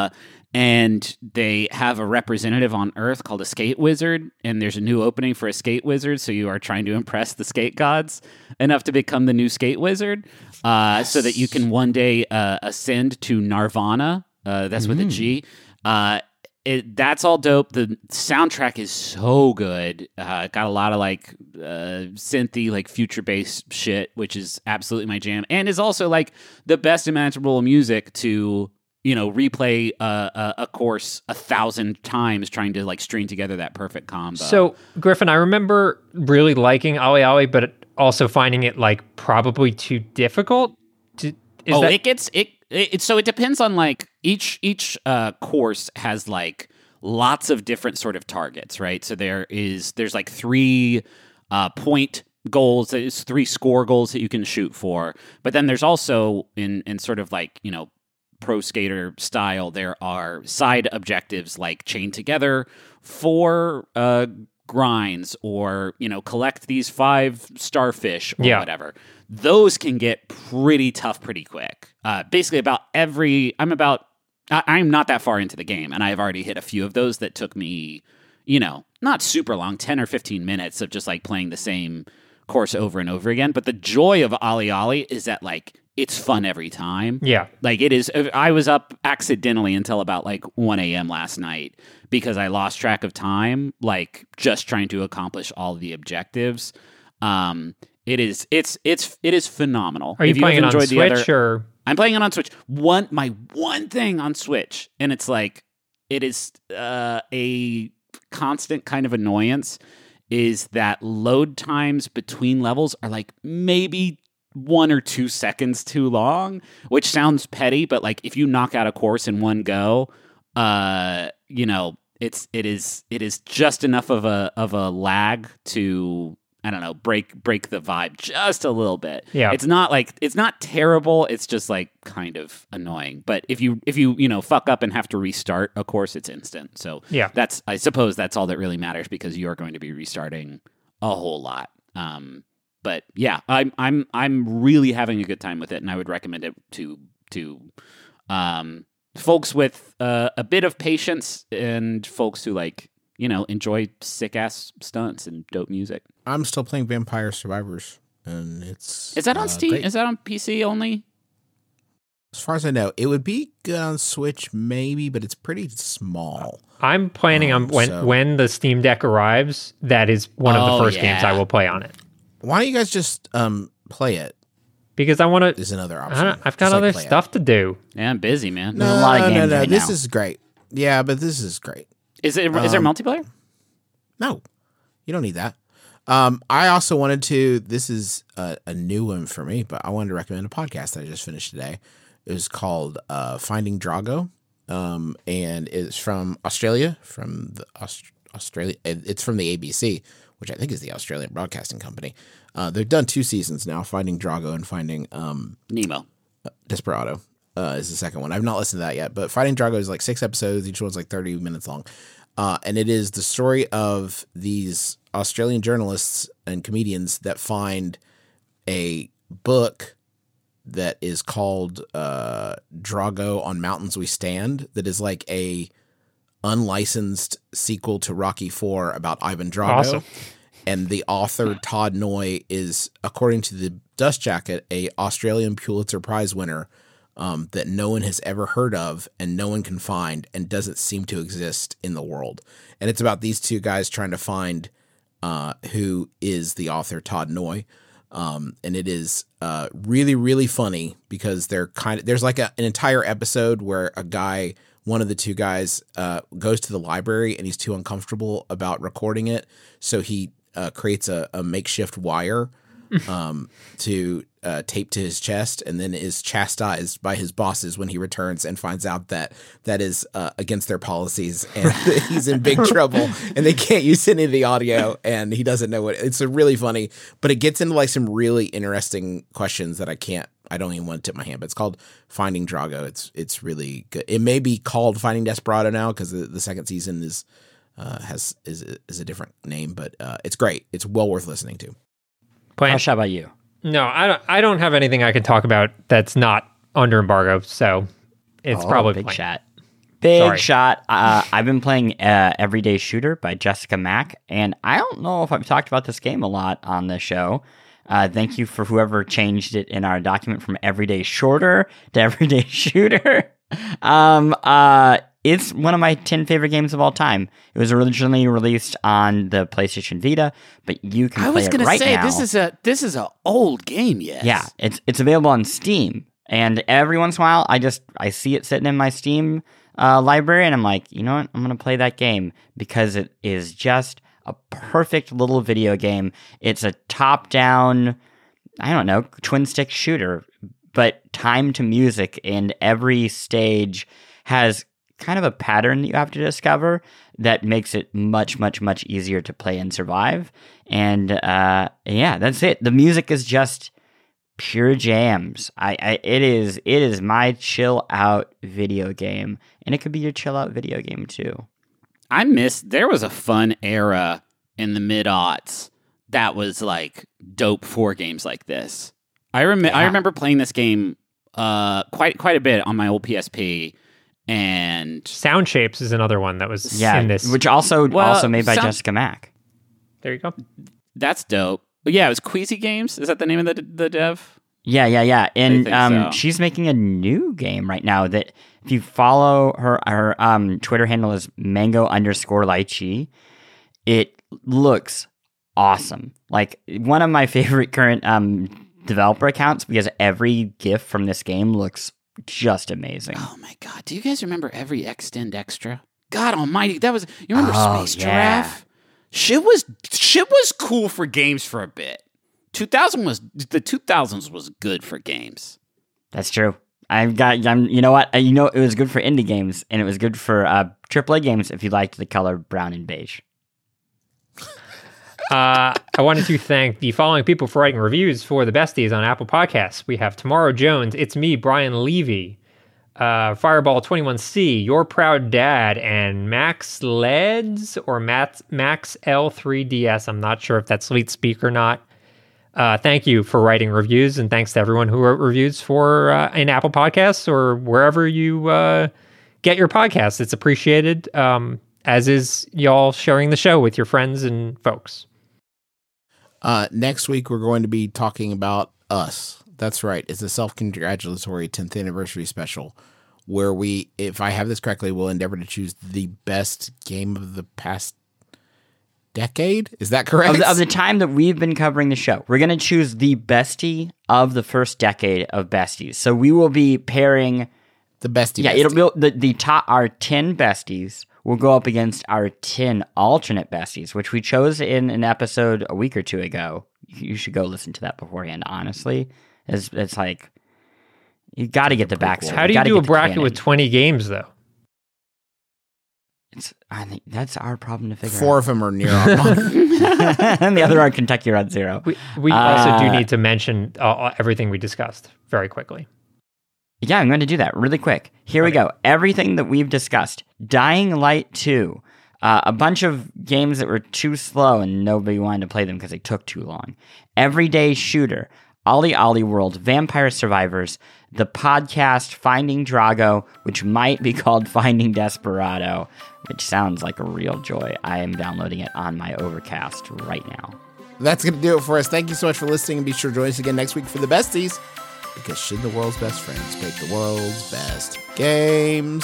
and they have a representative on Earth called a skate wizard, and there's a new opening for a skate wizard, so you are trying to impress the skate gods enough to become the new skate wizard, uh, yes. so that you can one day uh, ascend to Nirvana. Uh, that's mm. with a G. Uh, it, that's all dope. The soundtrack is so good. Uh, got a lot of like uh, synthy, like future bass shit, which is absolutely my jam, and is also like the best imaginable music to, you know, replay uh, a, a course a thousand times trying to like string together that perfect combo. So, Griffin, I remember really liking Ali Ali, but also finding it like probably too difficult. To, is oh, that- it gets it, it. So it depends on like each each uh, course has like lots of different sort of targets, right? So there is there's like three uh, point goals. There's three score goals that you can shoot for, but then there's also in in sort of like, you know, pro skater style, there are side objectives like chain together four uh, grinds, or, you know, collect these five starfish or yeah. whatever. Those can get pretty tough pretty quick. Uh, basically, about every I'm about I, I'm not that far into the game, and I've already hit a few of those that took me, you know, not super long, ten or fifteen minutes of just like playing the same course over and over again. But the joy of Ali Ali is that like it's fun every time. Yeah. Like it is. I was up accidentally until about like one a.m. last night because I lost track of time, like just trying to accomplish all the objectives. Um, it is, it's, it's, it is phenomenal. Are you if playing you it on the Switch other, or? I'm playing it on Switch. One, my one thing on Switch, and it's like, it is uh, a constant kind of annoyance, is that load times between levels are like maybe one or two seconds too long, which sounds petty, but like if you knock out a course in one go, uh, you know, it's it is it is just enough of a of a lag to, I don't know, break break the vibe just a little bit. Yeah. It's not like it's not terrible, it's just like kind of annoying. But if you if you, you know, fuck up and have to restart a course, it's instant. So yeah. that's I suppose that's all that really matters, because you are going to be restarting a whole lot. Um But yeah, I'm I'm I'm really having a good time with it, and I would recommend it to to um, folks with uh, a bit of patience and folks who like, you know, enjoy sick ass stunts and dope music. I'm still playing Vampire Survivors, and it's is that on uh, Steam? great. Is that on P C only? As far as I know, it would be good on Switch, maybe, but it's pretty small. I'm planning um, on when so. when the Steam Deck arrives, that is one of Oh, the first yeah. games I will play on it. Why don't you guys just um, play it? Because I want to. Is another option. I've got Just, like, other play it. stuff to do. Yeah, I'm busy, man. No, There's a lot of no, games no. right This now. is great. Yeah, but this is great. Is it is there Um, multiplayer? No, you don't need that. Um, I also wanted to. This is a, a new one for me, but I wanted to recommend a podcast that I just finished today. It was called uh, Finding Drago, um, and it's from Australia. From the Aust- Australia, it's from the A B C, which I think is the Australian Broadcasting Company. Uh, they've done two seasons now, Finding Drago and Finding um, Nemo. Desperado uh, is the second one. I've not listened to that yet, but Finding Drago is like six episodes. Each one's like thirty minutes long. Uh, and it is the story of these Australian journalists and comedians that find a book that is called uh, Drago on Mountains We Stand, that is like a unlicensed sequel to Rocky four about Ivan Drago. Awesome. And the author, Todd Noy, is, according to the Dust Jacket, a Australian Pulitzer Prize winner um, that no one has ever heard of and no one can find and doesn't seem to exist in the world. And it's about these two guys trying to find uh, who is the author, Todd Noy. Um, and it is uh, really, really funny because they're kind of, there's like a, an entire episode where a guy, one of the two guys, uh, goes to the library and he's too uncomfortable about recording it. So he uh, creates a, a makeshift wire um, to uh, tape to his chest, and then is chastised by his bosses when he returns and finds out that that is uh, against their policies, and he's in big trouble, and they can't use any of the audio, and he doesn't know what. It's a really funny, but it gets into like some really interesting questions that I can't. I don't even want to tip my hand, but it's called Finding Drago. It's it's really good. It may be called Finding Desperado now because the, the second season is uh, has is is a different name, but uh, it's great. It's well worth listening to. Plan- Josh, how about you? No, I don't. I don't have anything I can talk about that's not under embargo. So it's Oh, probably big Plan. chat. Big Sorry. shot. Uh, I've been playing uh, Everyday Shooter by Jessica Mack, and I don't know if I've talked about this game a lot on the show. Uh, thank you for whoever changed it in our document from Everyday Shorter to Everyday Shooter. um, uh, it's one of my ten favorite games of all time. It was originally released on the PlayStation Vita, but you can I play was it gonna right say now. this is a this is a old game. Yes. Yeah, it's it's available on Steam, and every once in a while, I just I see it sitting in my Steam uh, library, and I'm like, you know what, I'm gonna play that game because it is just a perfect little video game. It's a top-down, I don't know, twin stick shooter, but timed to music, and every stage has kind of a pattern that you have to discover that makes it much, much, much easier to play and survive. And uh, yeah, that's it. The music is just pure jams. I, I it is it is my chill out video game, and it could be your chill out video game too. I miss. There was a fun era in the mid aughts that was like dope for games like this. I remember. I Yeah. remember playing this game uh, quite quite a bit on my old P S P, and Sound Shapes is another one that was Yeah, in this. which also Well, also made by some- Jessica Mack. there you go. that's dope. Yeah, it was Queasy Games. Is that the name of the the dev? Yeah, yeah, yeah. And think um, so. she's making a new game right now that if you follow her, her um, Twitter handle is mango underscore lychee. It looks awesome. Like one of my favorite current um, developer accounts because every GIF from this game looks just amazing. Oh my god! Do you guys remember every Extend Extra? God Almighty, that was. You remember Oh, Space yeah. Giraffe? Shit was shit was cool for games for a bit. Two thousand was the two thousands was good for games. That's true. I've got, I'm, you know what? Uh, You know, it was good for indie games and it was good for uh, triple A games if you liked the color brown and beige. Uh, I wanted to thank the following people for writing reviews for the besties on Apple Podcasts. We have Tomorrow Jones, It's Me, Brian Levy, uh, Fireball twenty-one C, Your Proud Dad, and Max Leds or Max, Max L three D S. I'm not sure if that's Leet Speak or not. Uh, thank you for writing reviews, and thanks to everyone who wrote reviews for uh, in Apple Podcasts or wherever you uh, get your podcasts. It's appreciated, um, as is y'all sharing the show with your friends and folks. Uh, next week, we're going to be talking about Us. That's right. It's a self-congratulatory tenth anniversary special where we, if I have this correctly, will endeavor to choose the best game of the past decade. Is that correct? Of the, of the time that we've been covering the show, we're going to choose the bestie of the first decade of besties. So we will be pairing, the bestie. yeah, bestie. it'll be the, the top, our ten besties will go up against our ten alternate besties, which we chose in an episode a week or two ago. You should go listen to that beforehand, honestly. It's, it's like, you got to get the backstory. How do you gotta do a get the bracket canon. with twenty games, though? It's, I think that's our problem to figure Four out. of them are near our month. And the other are Kentucky Route Zero. We, we also do Uh, need to mention uh, everything we discussed very quickly. Yeah, I'm going to do that really quick. Here we go. Everything that we've discussed. Dying Light two. Uh, a bunch of games that were too slow and nobody wanted to play them because they took too long. Everyday Shooter. Ollie Ollie World. Vampire Survivors. The podcast Finding Drago, which might be called Finding Desperado, which sounds like a real joy. I am downloading it on my Overcast right now. That's going to do it for us. Thank you so much for listening, and be sure to join us again next week for the besties, because should the world's best friends make the world's best games?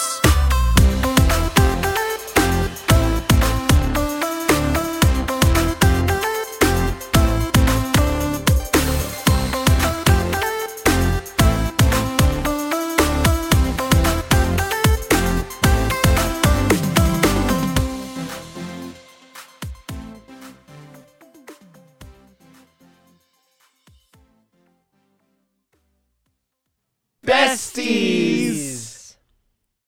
Besties!